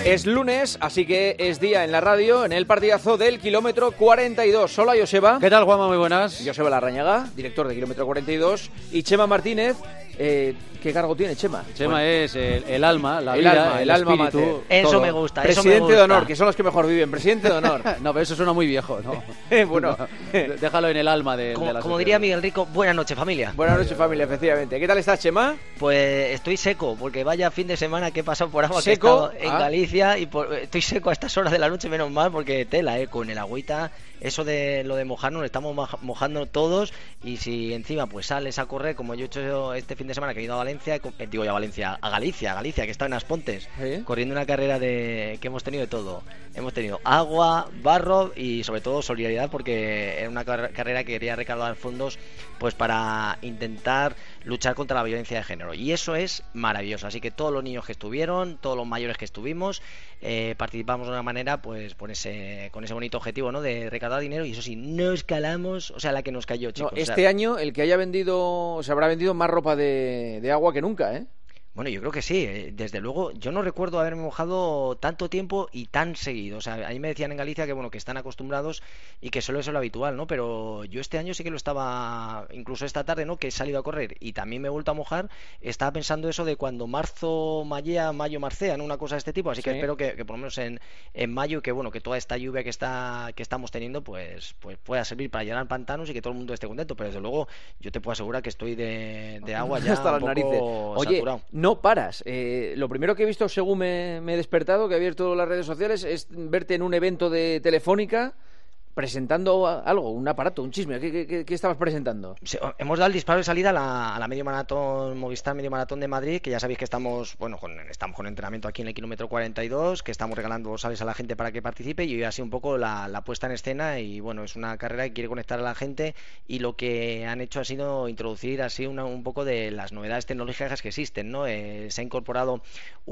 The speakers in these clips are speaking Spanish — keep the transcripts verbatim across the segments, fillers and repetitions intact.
Es lunes, así que es día en la radio, en el partidazo del kilómetro cuarenta y dos. Hola, Joseba. ¿Qué tal, Juanma? Muy buenas. Joseba Larrañaga, director de kilómetro cuarenta y dos, y Chema Martínez. Eh, ¿Qué cargo tiene Chema? Chema Bueno, es el, el alma, la el vida, alma, el, el alma espíritu. mater. Eso todo. me gusta, eso Presidente me gusta. de honor, que son los que mejor viven. Presidente de honor. No, pero eso suena muy viejo, ¿no? Bueno, No, déjalo en el alma de, Como, de la como sociedad. diría Miguel Rico, buenas noches, familia. buenas noches, familia, efectivamente. ¿Qué tal estás, Chema? Pues estoy seco, porque vaya fin de semana que he pasado por agua, ¿Seco? que he estado en Ah. Galicia, y por- estoy seco a estas horas de la noche, menos mal, porque tela, eh, con el agüita, eso de lo de mojarnos, lo estamos moj- mojando todos, y si encima pues sales a correr, como yo he hecho este fin de semana, que he ido a Valencia, eh, digo ya a Valencia, a Galicia, a Galicia, que está en Aspontes, ¿Sí? corriendo una carrera de que hemos tenido de todo. Hemos tenido agua, barro y sobre todo solidaridad, porque era una car- carrera que quería recaudar fondos pues para intentar luchar contra la violencia de género, y eso es maravilloso. Así que todos los niños que estuvieron, todos los mayores que estuvimos, eh, participamos de una manera pues por ese, con ese bonito objetivo, ¿no?, de recaudar dinero. Y eso sí, no escalamos, o sea, la que nos cayó, No, chicos. O sea, este año el que haya vendido, se habrá vendido más ropa de, de agua que nunca, ¿eh? Bueno, yo creo que sí, eh, desde luego. Yo no recuerdo haberme mojado tanto tiempo y tan seguido. O sea, a mí me decían en Galicia que bueno, que están acostumbrados y que solo eso es lo habitual, ¿no? Pero yo este año sí que lo estaba, incluso esta tarde, ¿no?, que he salido a correr y también me he vuelto a mojar. Estaba pensando eso de cuando marzo mallea, mayo marcea, ¿no?, una cosa de este tipo. Así que Sí. espero que, que por lo menos en, en mayo, que bueno, que toda esta lluvia que está que estamos teniendo, pues pues pueda servir para llenar pantanos y que todo el mundo esté contento. Pero desde luego yo te puedo asegurar que estoy de, de agua ya Hasta un las poco narices. Oye, saturado. no paras. Eh, lo primero que he visto según me, me he despertado, que he abierto las redes sociales, es verte en un evento de Telefónica presentando a- algo, un aparato, un chisme. ¿Qué, qué- qué- qué estabas presentando? Sí, hemos dado el disparo de salida a la, a la medio maratón Movistar Medio Maratón de Madrid, que ya sabéis que estamos, bueno, con, estamos con entrenamiento aquí en el kilómetro cuarenta y dos, que estamos regalando sales a la gente para que participe, y hoy ha sido un poco la, la puesta en escena. Y bueno, es una carrera que quiere conectar a la gente, y lo que han hecho ha sido introducir así una, un poco de las novedades tecnológicas que existen, ¿no? Eh, se ha incorporado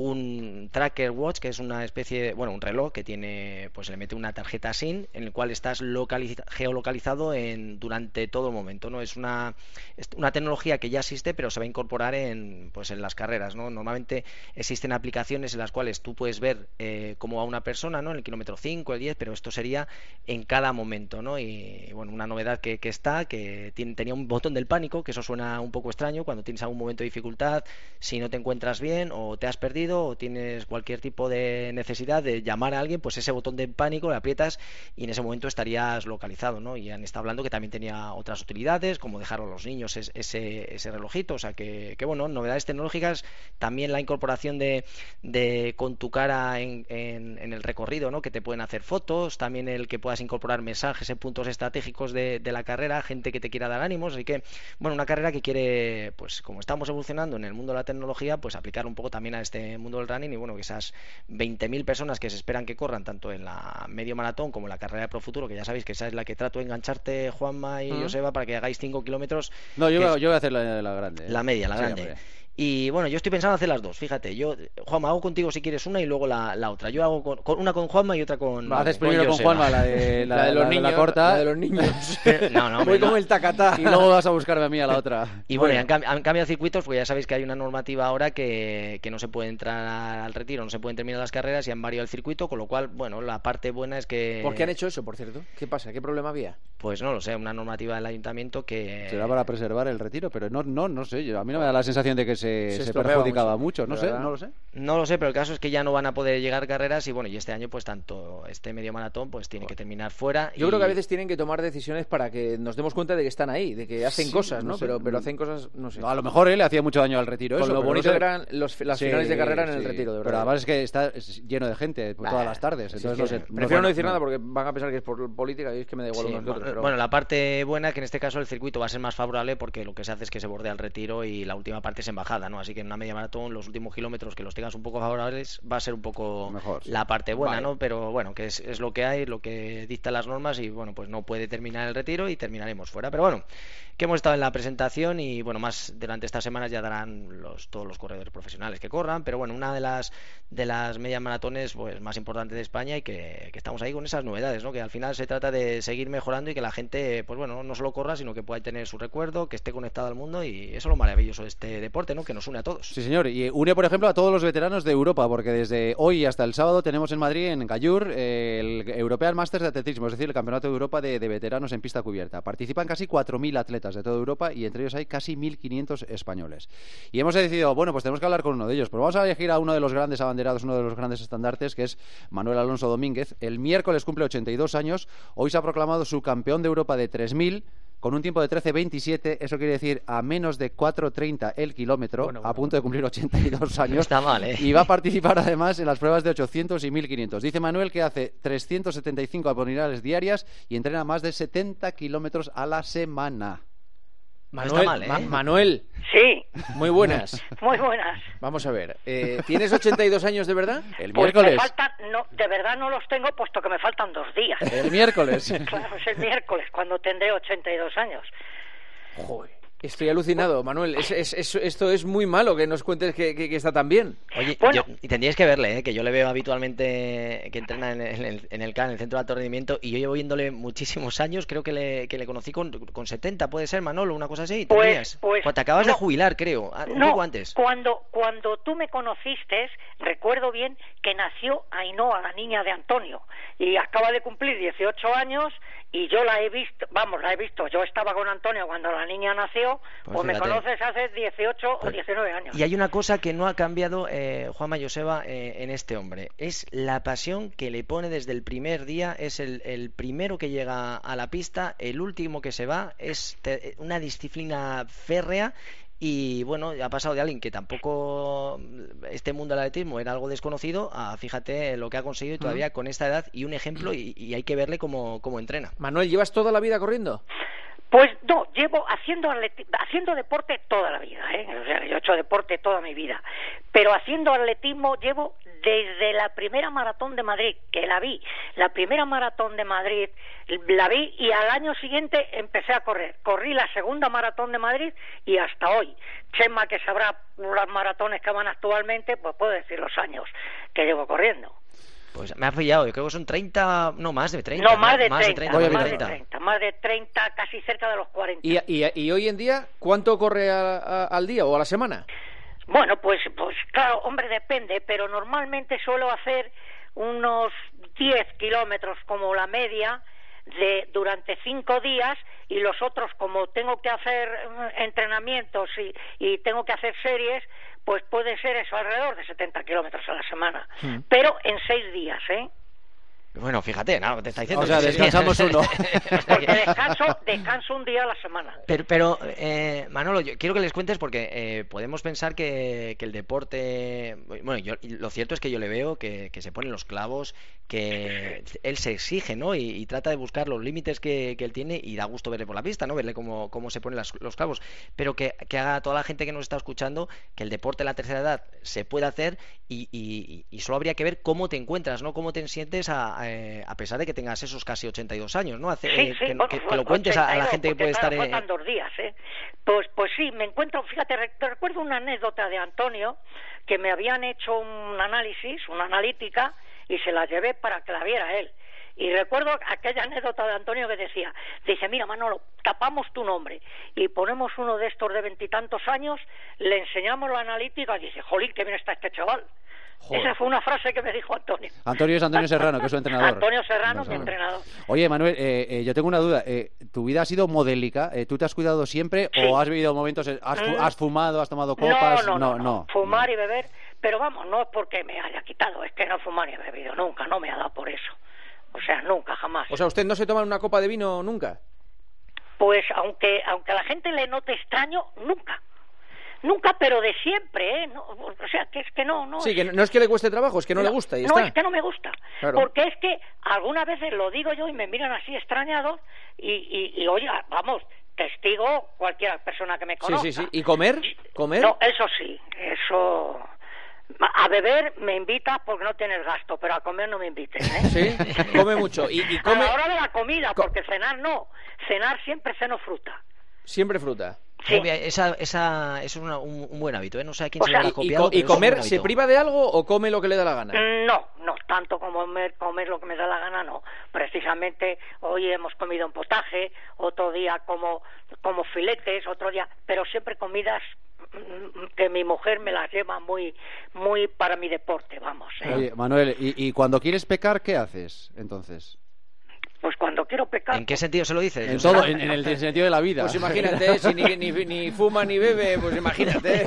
un tracker watch, que es una especie de, bueno, un reloj que tiene, pues le mete una tarjeta SIM en el cual estás localiza- geolocalizado en, durante todo el momento, ¿no? Es una, es una tecnología que ya existe, pero se va a incorporar en, pues en las carreras, ¿no? Normalmente existen aplicaciones en las cuales tú puedes ver eh, cómo va una persona, ¿no?, en el kilómetro cinco, el diez, pero esto sería en cada momento, ¿no? Y bueno, una novedad que, que está, que tiene, tenía un botón del pánico, que eso suena un poco extraño cuando tienes algún momento de dificultad, si no te encuentras bien o te has perdido o tienes cualquier tipo de necesidad de llamar a alguien, pues ese botón de pánico lo aprietas y en ese momento estarías localizado, ¿no? Y han estado hablando que también tenía otras utilidades, como dejar a los niños es- ese, ese relojito. O sea que, que bueno, novedades tecnológicas, también la incorporación de, de con tu cara en, en, en el recorrido, ¿no?, que te pueden hacer fotos, también el que puedas incorporar mensajes en puntos estratégicos de, de la carrera, gente que te quiera dar ánimos. Así que, bueno, una carrera que quiere, pues como estamos evolucionando en el mundo de la tecnología, pues aplicar un poco también a este mundo del running. Y bueno, que esas veinte mil personas que se esperan que corran tanto en la medio maratón como en la carrera de Pro Futuro, que ya sabéis que esa es la que trato de engancharte, Juanma y Ujú. Joseba, para que hagáis cinco kilómetros. No, yo, que voy a- es yo voy a hacer la, la grande. ¿eh? la media, la Sí, grande. hombre. Y bueno, yo estoy pensando hacer las dos, fíjate. Yo, Juanma, hago contigo si quieres una y luego la, la otra. Yo hago con, con- una con Juanma y otra con. Haces con primero con Joseba. Juanma la de la, La de los la- la niños, corta la de los niños. No, no, hombre, Voy no. como el tacatá. y luego vas a buscarme a mí a la otra. Y bueno, y han, cam- han cambiado circuitos, porque ya sabéis que hay una normativa ahora que, que no se puede entrar al retiro, no se pueden terminar las carreras, y han variado el circuito, con lo cual, bueno, la parte buena es que... ¿Por qué han hecho eso, por cierto? ¿Qué pasa? ¿Qué problema había? Pues no lo sé, una normativa del ayuntamiento que... Será para preservar el retiro, pero no, no, no sé. yo- A mí no me da la sensación de que se, Se se estropeaba perjudicaba mucho, mucho. No de sé, verdad. no lo sé. No lo sé, pero el caso es que ya no van a poder llegar carreras, y bueno, y este año pues tanto este medio maratón pues tiene que terminar fuera. Yo y... creo que a veces tienen que tomar decisiones para que nos demos cuenta de que están ahí, de que hacen Sí, cosas, ¿no? no sé. pero, pero hacen cosas, no sé. No, a lo mejor él le hacía mucho daño al retiro. Con eso, lo pero no bonito sé. que eran los, las Sí, finales de carrera en el sí. retiro, de verdad. Pero además es que está es lleno de gente pues, Bah, todas las tardes. si es Entonces, que no sé. prefiero no, bueno, decir no. nada porque van a pensar que es por política y es que me da igual Sí, unos que otros. bueno, pero- bueno, la parte buena, que en este caso el circuito va a ser más favorable, porque lo que se hace es que se bordea el retiro y la última parte es en bajada, ¿no? Así que en una media maratón, los últimos kilómetros que los tengas un poco favorables, va a ser un poco Mejor, sí. la parte buena, Vale. ¿no? Pero bueno, que es, es lo que hay, lo que dictan las normas, y bueno, pues no puede terminar el retiro y terminaremos fuera. Pero bueno, que hemos estado en la presentación, y bueno, más durante estas semanas ya darán los, todos los corredores profesionales que corran. Pero bueno, una de las de las medias maratones pues más importantes de España, y que, que estamos ahí con esas novedades, ¿no? Que al final se trata de seguir mejorando y que que la gente, pues bueno, no solo corra, sino que pueda tener su recuerdo, que esté conectado al mundo, y eso es lo maravilloso de este deporte, ¿no? Que nos une a todos. Sí, señor, y une, por ejemplo, a todos los veteranos de Europa, porque desde hoy hasta el sábado tenemos en Madrid, en Gallur, eh, el European Masters de Atletismo, es decir, el Campeonato de Europa de, de veteranos en pista cubierta. Participan casi cuatro mil atletas de toda Europa y entre ellos hay casi mil quinientos españoles. Y hemos decidido, bueno, pues tenemos que hablar con uno de ellos, pero vamos a elegir a uno de los grandes abanderados, uno de los grandes estandartes, que es Manuel Alonso Domínguez. El miércoles cumple ochenta y dos años, hoy se ha proclamado su campeón de Europa de tres mil, con un tiempo de trece veintisiete, eso quiere decir a menos de cuatro treinta el kilómetro, bueno, bueno, a punto de cumplir ochenta y dos años. Está mal, ¿eh? Y va a participar además en las pruebas de ochocientos y mil quinientos. Dice Manuel que hace trescientos setenta y cinco abdominales diarias y entrena más de setenta kilómetros a la semana. Manuel, no está mal, ¿eh? Ma Manuel. Sí. Muy buenas. Muy buenas. Vamos a ver. Eh, ¿Tienes ochenta y dos años de verdad? El pues miércoles. Me faltan, no, de verdad no los tengo, puesto que me faltan dos días. El miércoles. Claro, es el miércoles, cuando tendré ochenta y dos años. Joder. Estoy alucinado, Manuel. Es, es, es, esto es muy malo que nos cuentes que, que, que está tan bien. Oye, bueno, yo, y tendríais que verle, ¿eh? Que yo le veo habitualmente que entrena en el, en el, en el C A N, en el Centro de Alto Rendimiento, y yo llevo viéndole muchísimos años. Creo que le, que le conocí con, con setenta, puede ser, Manolo, una cosa así. Pues, pues, pues te acabas no, de jubilar, creo, un no, poco antes. Cuando, cuando tú me conociste, recuerdo bien que nació Ainhoa, la niña de Antonio, y acaba de cumplir dieciocho años, y yo la he visto, vamos, la he visto, yo estaba con Antonio cuando la niña nació, pues, pues me conoces hace dieciocho pues, o diecinueve años. Y hay una cosa que no ha cambiado, eh, Juanma Joseba, eh, en este hombre, es la pasión que le pone desde el primer día. Es el, el primero que llega a la pista, el último que se va, es te, una disciplina férrea. Y bueno, ha pasado de alguien que tampoco este mundo del atletismo era algo desconocido a fíjate lo que ha conseguido y todavía uh-huh. con esta edad, y un ejemplo, y, y hay que verle cómo, cómo entrena. Manuel, ¿llevas toda la vida corriendo? Pues no, llevo haciendo haciendo deporte toda la vida, ¿eh? O sea, yo he hecho deporte toda mi vida, pero haciendo atletismo llevo desde la primera maratón de Madrid, que la vi, la primera maratón de Madrid la vi, y al año siguiente empecé a correr, corrí la segunda maratón de Madrid y hasta hoy. Chema, que sabrá las maratones que van actualmente, pues puedo decir los años que llevo corriendo. Pues me ha pillado, yo creo que son treinta, no, más de treinta. No, más de más treinta, de treinta, más de treinta, más de treinta, casi cerca de los cuarenta. ¿Y, y, y hoy en día cuánto corre a, a, al día o a la semana? Bueno, pues, pues claro, hombre, depende, pero normalmente suelo hacer unos diez kilómetros como la media de durante cinco días, y los otros, como tengo que hacer entrenamientos y, y tengo que hacer series, pues puede ser eso, alrededor de setenta kilómetros a la semana, mm. pero en seis días, ¿eh? Bueno, fíjate, no, te está diciendo. O sea, descansamos uno. Porque descanso, descanso un día a la semana. Pero, pero eh, Manolo, yo quiero que les cuentes, porque eh, podemos pensar que, que el deporte... Bueno, yo, lo cierto es que yo le veo que, que se ponen los clavos, que él se exige, ¿no? Y, y trata de buscar los límites que, que él tiene, y da gusto verle por la pista, ¿no? Verle cómo, cómo se ponen las, los clavos. Pero que, que haga a toda la gente que nos está escuchando que el deporte en la tercera edad se puede hacer, y, y, y solo habría que ver cómo te encuentras, ¿no? Cómo te sientes a... a a pesar de que tengas esos casi ochenta y dos años, ¿no? Hace, sí, eh, sí, que, bueno, que, que lo cuentes a, a la gente que puede claro, estar... En... faltan dos días, ¿eh? Pues, pues sí, me encuentro, fíjate, te recuerdo una anécdota de Antonio, que me habían hecho un análisis, una analítica, y se la llevé para que la viera él. Y recuerdo aquella anécdota de Antonio que decía, dice, mira Manolo, tapamos tu nombre y ponemos uno de estos de veintitantos años, le enseñamos la analítica y dice, jolín, qué bien está este chaval. Joder. Esa fue una frase que me dijo Antonio. Antonio es Antonio Serrano, que es su entrenador. Antonio Serrano, mi entrenador. Oye, Manuel, eh, eh, yo tengo una duda. Eh, ¿Tu vida ha sido modélica? Eh, ¿Tú te has cuidado siempre sí. o has vivido momentos, has, fu has fumado, has tomado copas? No, no, no. no, no. Fumar no. y beber, pero vamos, no es porque me haya quitado, es que no fumar ni he bebido nunca, no me ha dado por eso. O sea, nunca, jamás. O sea, ¿usted no se toma una copa de vino nunca? Pues aunque, aunque a la gente le note extraño, nunca. Nunca, pero de siempre, ¿eh? No, o sea, que es que no... no sí, es... que no es que le cueste trabajo, es que no, no le gusta y No, está. es que no me gusta. Claro. Porque es que algunas veces lo digo yo y me miran así extrañados y, y, y oye, vamos, testigo cualquier persona que me conozca. Sí, sí, sí. ¿Y comer? ¿Comer? No, eso sí, eso... A beber me invitas porque no tienes gasto, pero a comer no me invites, ¿eh? Sí, come mucho. ¿Y, y come... A la hora de la comida, porque cenar no. Cenar siempre ceno fruta. Siempre fruta. Sí. Esa, esa, es una, un, un buen hábito, ¿eh? No sé a quién o se sea, lo habrá copiado. ¿Y, co y comer se priva de algo o come lo que le da la gana? No, no, tanto como comer, comer lo que me da la gana, no. Precisamente hoy hemos comido un potaje, otro día como, como filetes, otro día, pero siempre comidas que mi mujer me las lleva muy muy para mi deporte, vamos. ¿eh? Oye, Manuel, ¿y, y cuando quieres pecar, qué haces, entonces? Pues cuando quiero pecar... ¿En qué sentido se lo dices? En todo, en, en el sentido de la vida. Pues imagínate, si ni, ni, ni fuma ni bebe, pues imagínate.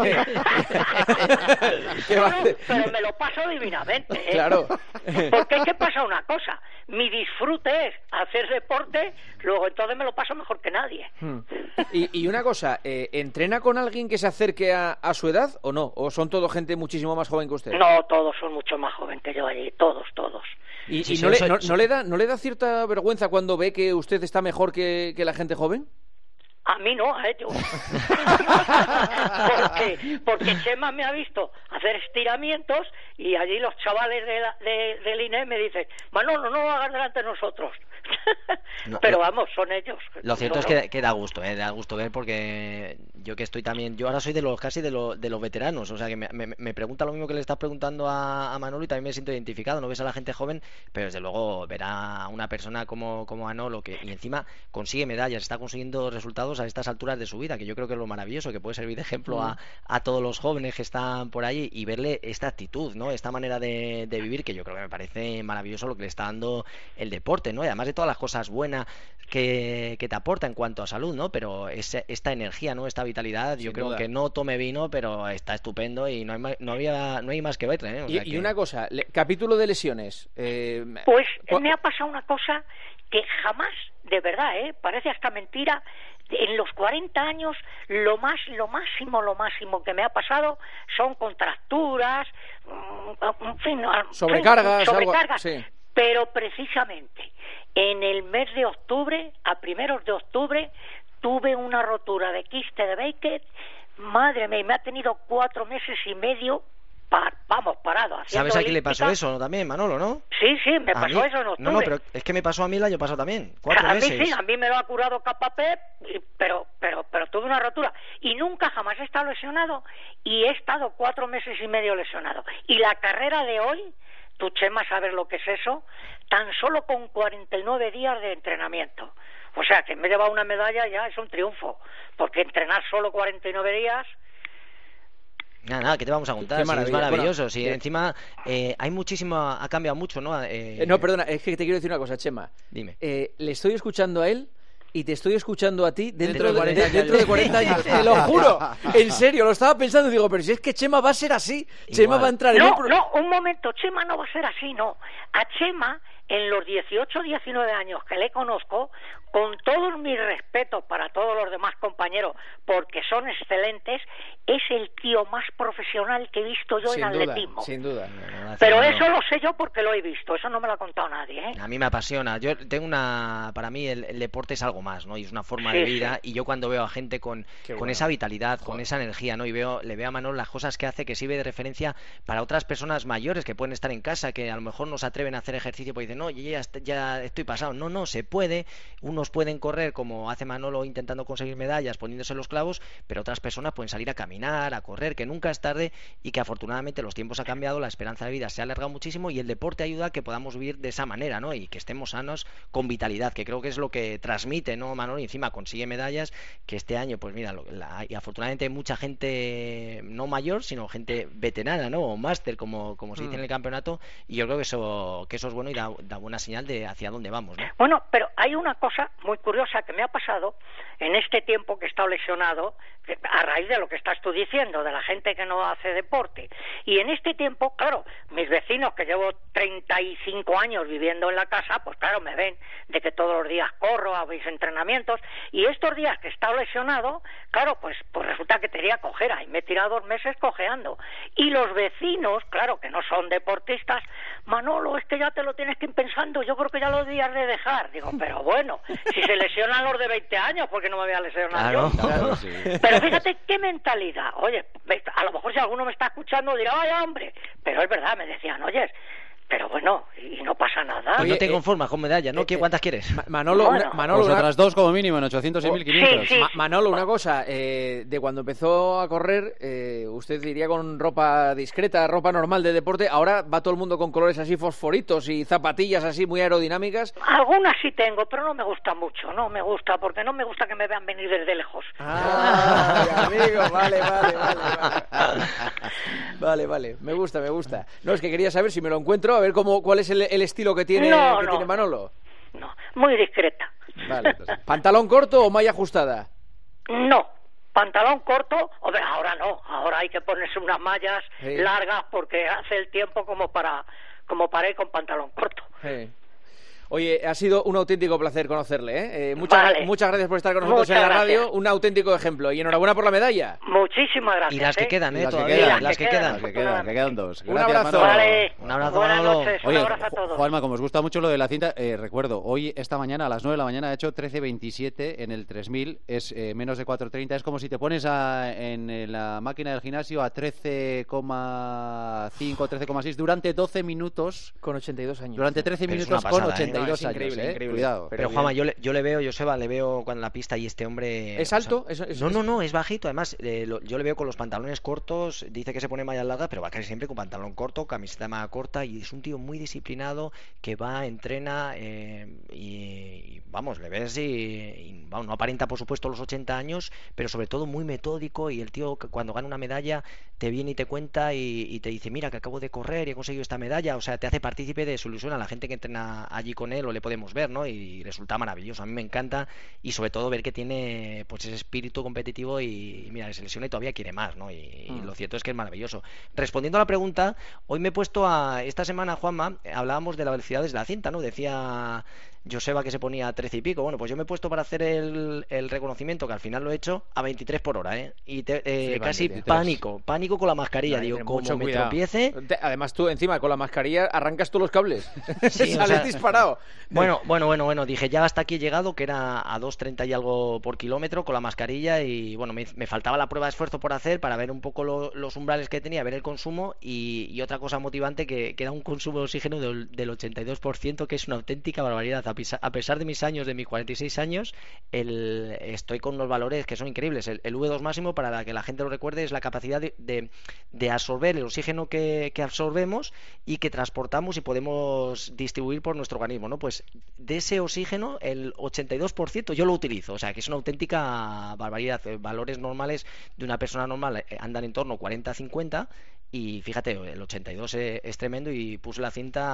¿Qué va a hacer? Pero me lo paso divinamente, ¿eh? Claro. Porque es que pasa una cosa, mi disfrute es hacer deporte, luego entonces me lo paso mejor que nadie. Hmm. Y, y una cosa, eh, ¿entrena con alguien que se acerque a, a su edad o no? ¿O son todo gente muchísimo más joven que usted? No, todos son mucho más jóvenes que yo allí, todos, todos. ¿Y, Sí, y sí, no, le, soy- no, no le da, no le da cierta vergüenza cuando ve que usted está mejor que, que la gente joven? A mí no, a ellos. porque, porque Chema me ha visto hacer estiramientos y allí los chavales de la, de, del I N E me dicen, Manolo, no lo hagas delante de nosotros. No, Pero lo- vamos, son ellos. Lo cierto es Yo no. que, que da gusto, ¿eh? Da gusto ver porque yo que estoy también, yo ahora soy de los casi de, los de los veteranos, o sea que me, me, me pregunta lo mismo que le estás preguntando a, a Manolo y también me siento identificado, no ves a la gente joven, pero desde luego ver a una persona como, como Manolo que y encima consigue medallas, está consiguiendo resultados a estas alturas de su vida, que yo creo que es lo maravilloso, que puede servir de ejemplo a, a todos los jóvenes que están por ahí y verle esta actitud, ¿no? Esta manera de, de vivir que yo creo que me parece maravilloso lo que le está dando el deporte, ¿no? Y además de todas las cosas buenas que, que te aporta en cuanto a salud, ¿no? Pero ese- esta energía, ¿no? Esta vitalidad, yo Sin creo duda. que no tome vino, pero está estupendo y no hay, ma- no había, no hay más que ver, ¿eh? O sea Y, y que- una cosa, le- capítulo de lesiones. Eh, Pues cu- me ha pasado una cosa que jamás, de verdad, ¿eh? Parece hasta mentira. En los cuarenta años, lo más, lo máximo, lo máximo que me ha pasado son contracturas, mm, en fin, en fin, Sobrecargas, algo- sobrecargas. sí. Pero precisamente en el mes de octubre, a primeros de octubre, tuve una rotura de quiste de Baker. Madre mía, me ha tenido cuatro meses y medio, pa- vamos, parado. haciendo ¿Sabes a quién le pasó elíptica. eso también, Manolo, no? Sí, sí, me A pasó mí- eso en octubre. No, no, pero es que me pasó a mí el año pasado también. Cuatro a meses. mí sí, a mí me lo ha curado Capapep, y- pero, pero, pero tuve una rotura y nunca jamás he estado lesionado y he estado cuatro meses y medio lesionado. Y la carrera de hoy, tu Chema sabes lo que es eso, tan solo con cuarenta y nueve días de entrenamiento. O sea que me he llevado una medalla ya es un triunfo, porque entrenar solo cuarenta y nueve días. Nada, nada, ¿qué te vamos a contar? Qué Sí, maravilla. es maravilloso. Bueno, sí, eh, encima eh, hay muchísimo, ha cambiado mucho, ¿no? Eh, Eh, no, perdona, es que te quiero decir una cosa, Chema. Dime. Eh, le estoy escuchando a él y te estoy escuchando a ti dentro, Dentro de de, cuarenta de- dentro de cuarenta años. Te lo juro. En serio, lo estaba pensando y digo, pero si es que Chema va a ser así. Chema va a entrar en No, un... pro- no, un momento, Chema no va a ser así, no. A Chema, en los dieciocho, diecinueve años que le conozco, con todos mis respetos para todos los demás compañeros, porque son excelentes, es el tío más profesional que he visto yo sin en duda, atletismo. sin duda. Gracias, Pero Manolo. eso lo sé yo porque lo he visto, eso no me lo ha contado nadie, ¿eh? A mí me apasiona. Yo tengo una, para mí el, el deporte es algo más, ¿no? Y es una forma Sí, de vida. sí. Y yo cuando veo a gente con, Qué con bueno. esa vitalidad, con esa energía, ¿no? Y veo, le veo a Manolo las cosas que hace que sirve de referencia para otras personas mayores que pueden estar en casa, que a lo mejor no se atreven a hacer ejercicio porque dicen, no, yo ya, est- ya estoy pasado. No, no, se puede. Unos pueden correr como hace Manolo intentando conseguir medallas, poniéndose los clavos, pero otras personas pueden salir a caminar, a correr, que nunca es tarde y que afortunadamente los tiempos han cambiado, la esperanza de vida se ha alargado muchísimo y el deporte ayuda a que podamos vivir de esa manera, ¿no? Y que estemos sanos con vitalidad, que creo que es lo que transmite, ¿no, Manolo? Y encima consigue medallas que este año, pues mira, lo- la- y afortunadamente hay mucha gente no mayor, sino gente veterana, ¿no? O máster, como, como se dice Mm. en el campeonato, y yo creo que eso, que eso es bueno y da, da buena señal de hacia dónde vamos, ¿no? Bueno, pero hay una cosa muy curiosa que me ha pasado en este tiempo que he estado lesionado, que- a raíz de lo que estás tú diciendo, de la gente que no hace deporte. Y en este tiempo, claro, mis vecinos, que llevo treinta y cinco años viviendo en la casa, pues claro, me ven de que todos los días corro a mis entrenamientos. Y estos días que he estado lesionado, claro, pues, pues resulta que tenía cojera y me he tirado dos meses cojeando. Y los vecinos, claro, que no son deportistas, Manolo, es que ya te lo tienes que ir pensando, yo creo que ya lo debías de dejar. Digo, pero bueno, si se lesionan los de veinte años, ¿por qué no me voy a lesionar Claro. yo? Claro, sí. Pero fíjate qué mentalidad. Oye, a lo mejor si alguno me está escuchando dirá, vaya hombre, pero es verdad, me decían, oye, pero bueno, y no pasa nada. ¿Ah? Oye, no te eh, conformas con medalla, ¿no? eh, ¿Cuántas quieres? Ma- Manolo, Bueno. una, Manolo, Pues una- otras dos como mínimo, en ochocientos y Oh, mil quinientos. sí, sí. Ma- Manolo, una cosa, eh, de cuando empezó a correr, eh, usted iría con ropa discreta, ropa normal de deporte, ahora va todo el mundo con colores así fosforitos y zapatillas así muy aerodinámicas. Algunas sí tengo, pero no me gusta mucho, no me gusta, porque no me gusta que me vean venir desde lejos. Ah, amigo, vale, vale, vale, vale. Vale, vale, me gusta, me gusta. No, es que quería saber si me lo encuentro, a ver cómo, cuál es el, el estilo que tiene, No, que no. tiene Manolo. No, muy discreta. Vale, entonces, ¿pantalón corto o malla ajustada? No, pantalón corto, hombre, ahora no, ahora hay que ponerse unas mallas Sí. largas porque hace el tiempo como para como para ir con pantalón corto. Sí. Oye, ha sido un auténtico placer conocerle, ¿eh? Eh, muchas, Vale. gra- muchas gracias por estar con nosotros Muchas en la gracias. radio, un auténtico ejemplo. Y enhorabuena por la medalla. Muchísimas gracias. Y las que ¿eh? quedan, ¿eh? Las que Todavía, quedan. las que quedan. Que quedan, que quedan dos. Un Gracias, abrazo. Manolo. Vale, Un abrazo, buenas Manolo. noches, Oye, un abrazo a Ju- todos. Juanma, como os gusta mucho lo de la cinta, eh, recuerdo, hoy, esta mañana, a las nueve de la mañana, ha hecho trece veintisiete en el tres mil, es eh, menos de cuatro treinta, es como si te pones a- en, en la máquina del gimnasio a trece coma cinco, trece coma seis durante doce minutos, Con ochenta y dos años. durante trece Pero es minutos una con pasada, ¿eh? ochenta y dos No, es años, increíble, eh. increíble. Cuidado. Pero, bien. Juanma, yo le, yo le veo, Joseba, le veo cuando en la pista y este hombre... ¿Es o sea, alto? ¿Es- es- no, es- no, no, es bajito. Además, eh, lo- yo le veo con los pantalones cortos, dice que se pone mallas largas, pero va casi siempre con pantalón corto, camiseta de manga corta, y es un tío muy disciplinado que va, entrena eh, y, y, vamos, le ves y, y, vamos, no aparenta por supuesto los ochenta años, pero sobre todo muy metódico, y el tío que cuando gana una medalla te viene y te cuenta y, y te dice, mira que acabo de correr y he conseguido esta medalla, o sea, te hace partícipe de su ilusión a la gente que entrena allí con él o le podemos ver, ¿no? Y resulta maravilloso, a mí me encanta, y sobre todo ver que tiene pues ese espíritu competitivo y, y mira, se lesiona y todavía quiere más, ¿no? Y, y Mm. lo cierto es que es maravilloso. Respondiendo a la pregunta, hoy me he puesto a, esta semana, Juanma, eh, hablábamos de la velocidad desde la cinta, ¿no? Decía Joseba que se ponía a trece y pico. Bueno, pues yo me he puesto para hacer el, el reconocimiento, que al final lo he hecho, a veintitrés por hora, ¿eh? Y te- eh, Flipante, casi veintitrés. pánico, pánico con la mascarilla. Hay que Digo, tener como mucho me cuidado. tropiece... Te- Además, tú encima con la mascarilla arrancas todos los cables. Sí, o Sales sea, disparado. Bueno, bueno, bueno, bueno, dije ya hasta aquí he llegado, que era a dos treinta y algo por kilómetro con la mascarilla, y bueno, me, me faltaba la prueba de esfuerzo por hacer para ver un poco lo- los umbrales que tenía, ver el consumo, y, y otra cosa motivante que, que era un consumo de oxígeno del, del ochenta y dos por ciento, que es una auténtica barbaridad. A, pisa- a pesar de mis años, de mis cuarenta y seis años, el, estoy con unos valores que son increíbles. El, el V dos máximo, para que la gente lo recuerde, es la capacidad de, de, de absorber el oxígeno que, que absorbemos y que transportamos y podemos distribuir por nuestro organismo, ¿no? Pues de ese oxígeno, el ochenta y dos por ciento yo lo utilizo, o sea que es una auténtica barbaridad. Eh, Valores normales de una persona normal eh, andan en torno a cuarenta a cincuenta, y fíjate, el ochenta y dos es, es tremendo, y puse la cinta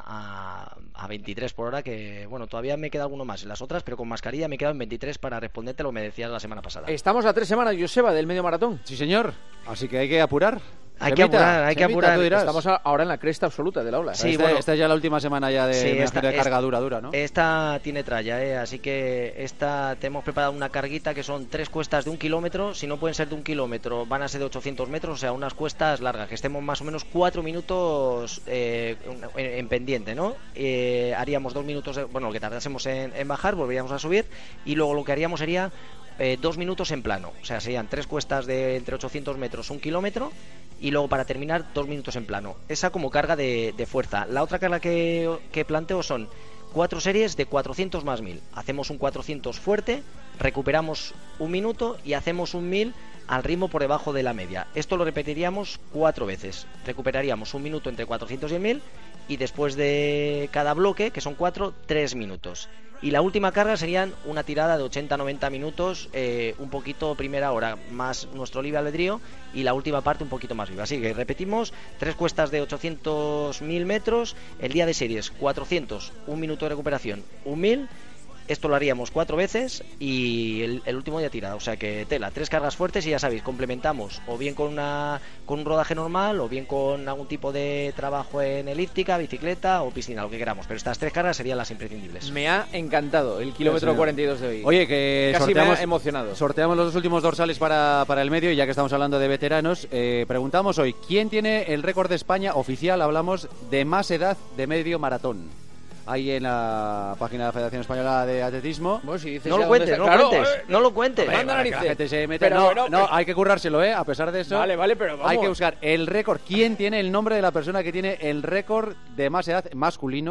a, a veintitrés por hora, que bueno, todavía me queda alguno más en las otras, pero con mascarilla me he quedado en veintitrés para responderte lo que me decías la semana pasada. Estamos a tres semanas, Joseba, del medio maratón. Sí, señor. Así que hay que apurar. Hay que Chemita, apurar, hay que Chemita, apurar. tú dirás. Estamos a- ahora en la cresta absoluta de la ola. Sí, esta, bueno. esta es ya la última semana ya de, Sí, me imagino, esta- de esta- carga dura, dura, ¿no? Esta tiene tralla, ¿eh? Así que esta te hemos preparado una carguita que son tres cuestas de un kilómetro. Si no pueden ser de un kilómetro, van a ser de ochocientos metros, o sea, unas cuestas largas, que estemos más o menos cuatro minutos eh, en, en pendiente, ¿no? Eh, haríamos dos minutos, de- bueno, lo que tardásemos en, en bajar, volveríamos a subir, y luego lo que haríamos sería eh, dos minutos en plano, o sea, serían tres cuestas de entre ochocientos metros, un kilómetro, y luego para terminar dos minutos en plano. Esa como carga de, de fuerza. La otra carga que, que planteo son cuatro series de cuatrocientos más mil. Hacemos un cuatrocientos fuerte, recuperamos un minuto y hacemos un mil al ritmo por debajo de la media. Esto lo repetiríamos cuatro veces. Recuperaríamos un minuto entre cuatrocientos y el mil, y después de cada bloque, que son cuatro, tres minutos. Y la última carga serían una tirada de ochenta a noventa minutos, eh, un poquito primera hora, más nuestro libre albedrío, y la última parte un poquito más viva. Así que repetimos, tres cuestas de ochocientos mil metros, el día de series cuatrocientos, un minuto de recuperación, un mil. Esto lo haríamos cuatro veces, y el, el último día tirada. O sea que tela, tres cargas fuertes, y ya sabéis, complementamos o bien con una con un rodaje normal, o bien con algún tipo de trabajo en elíptica, bicicleta o piscina, lo que queramos. Pero estas tres cargas serían las imprescindibles. Me ha encantado el kilómetro Sí. cuarenta y dos de hoy. Oye, que Casi sorteamos, me ha emocionado. sorteamos los dos últimos dorsales para, para el medio, y ya que estamos hablando de veteranos, eh, preguntamos hoy, ¿quién tiene el récord de España oficial, hablamos, de más edad de medio maratón? Ahí en la página de la Federación Española de Atletismo. Bueno, si dices No ya lo dónde cuentes, está- no lo Claro, cuentes, eh, no lo cuentes. Hombre, Manda Para que la narices. gente se meta- Pero no, bueno, no, pero- hay que currárselo, ¿eh? A pesar de eso, Vale, vale, pero vamos. hay que buscar el récord. ¿Quién tiene el nombre de la persona que tiene el récord de más edad masculino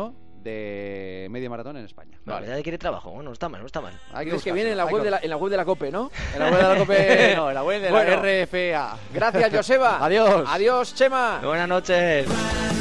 de medio maratón en España. Vale, ya quiere trabajo, bueno, no está mal, no está mal. Hay Es que viene en la, web de la, en la web de la COPE, ¿no? En la web de la COPE, no, en la web de Bueno, la R F A. Gracias, Joseba. Adiós. Adiós, Chema. Buenas noches.